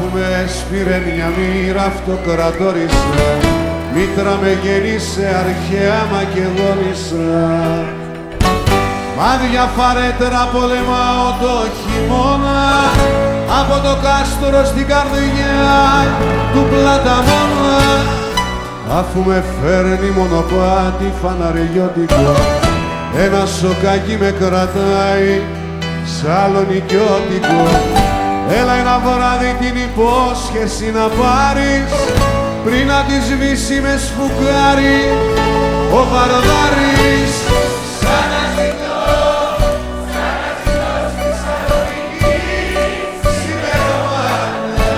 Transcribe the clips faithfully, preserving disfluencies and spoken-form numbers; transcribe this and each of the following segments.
Αφού με έσπηρε μια μοίρα αυτοκρατόρισα, μήτρα με γέννησε αρχαία Μακεδόνισσα. Μάδια φαρέτερα πολεμάω το χειμώνα, από το κάστρο στην καρδιά του Πλαταμόνα. Αφού με φέρνει μονοπάτι φαναριώτικο, ένα σοκάκι με κρατάει σαλονικιώτικο. Έλα ένα βράδυ την υπόσχεση να πάρεις, πριν να τη σβήσει με σφουγγάρι ο Βαρδάρης. Σαν να ζητώ, σαν να ζητώ στη Σαλονίκη ξημερώματα.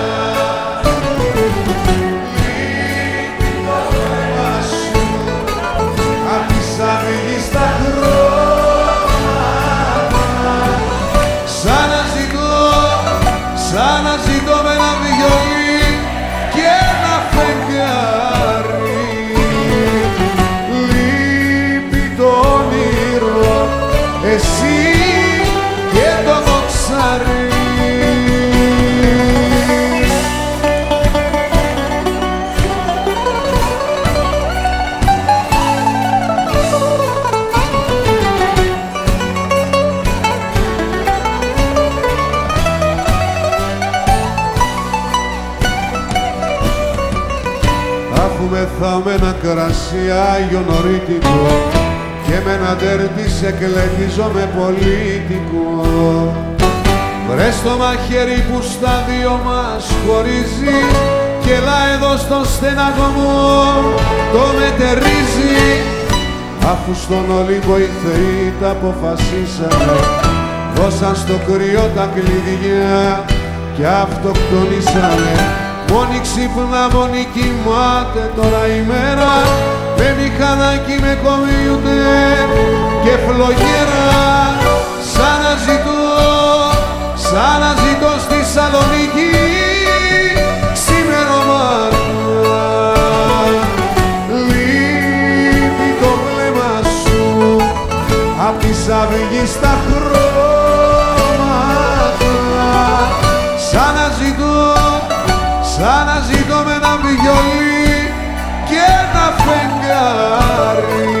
Λείπει το βλέμμα σου απ' της αυγής στα χρώματα. Σαν να ζητώ, σαν να ζητώ με ένα βιολί και ένα φεγγάρι. Λείπει το όνειρο, εσύ και το δοξάρι. Αφού μεθάω με ένα κρασί αγιονορίτικο και με ένα τέρτι σε κλετίζω με πολίτικο, βρες το μαχαίρι που στα δύο μας χωρίζει κι έλα εδώ στο στεναγωμό το μετερίζει. Αφού στον Ολύμπο οι θεοί τα αποφασίσανε, δώσαν στο κρυό τα κλειδιά και αυτοκτονήσανε. Μόνη ξύπνα, μόνη κοιμάται τώρα η μέρα, με μηχανάκι, με κομπιούτερ και φλογέρα. Σαν να ζητώ, σαν να ζητώ στη Σαλονίκη ξημερώματα. Λείπει το βλέμμα σου απ' της αυγής στα χρώματα. Σαν να ζητώ, σαν να ζητώ με ένα βιολί και ένα φεγγάρι.